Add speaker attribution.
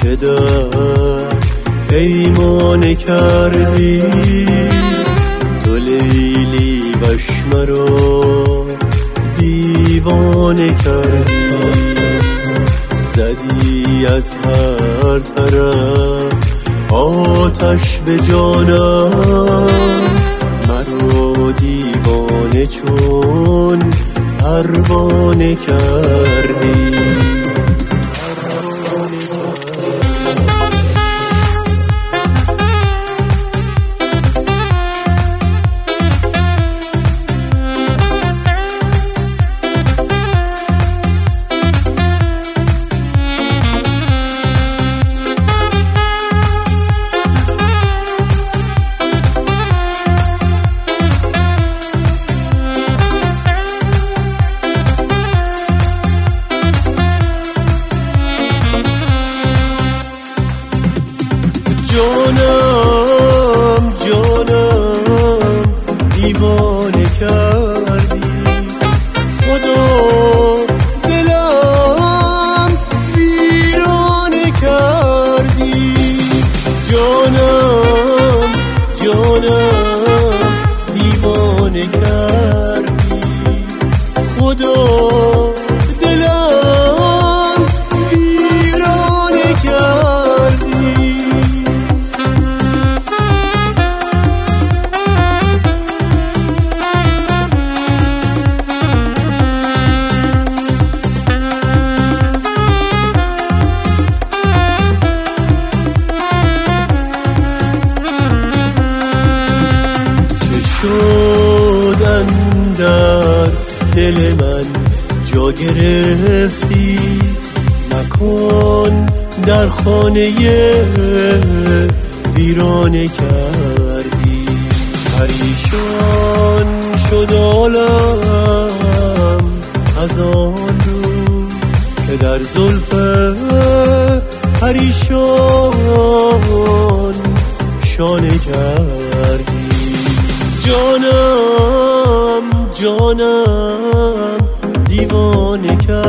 Speaker 1: که در پیمانه کردی، تو لیلی وش مرا دیوانه کردی. زدی از هر طرف آتش به جانم، مرا دیوانه چون پروانه کردی. جانم جانم دیوانه کردی، خدا دلم ویرانه کردی. جانم جانم دیوانه کردی، خدا دلم ویرانه کردی. شدن در دل من جا گرفتی، مکان در خانه ویرانه کردی. پریشان شد عالم از آن روز که در زلف پریشان شانه کردی. جانم جانم دیوانه کردی.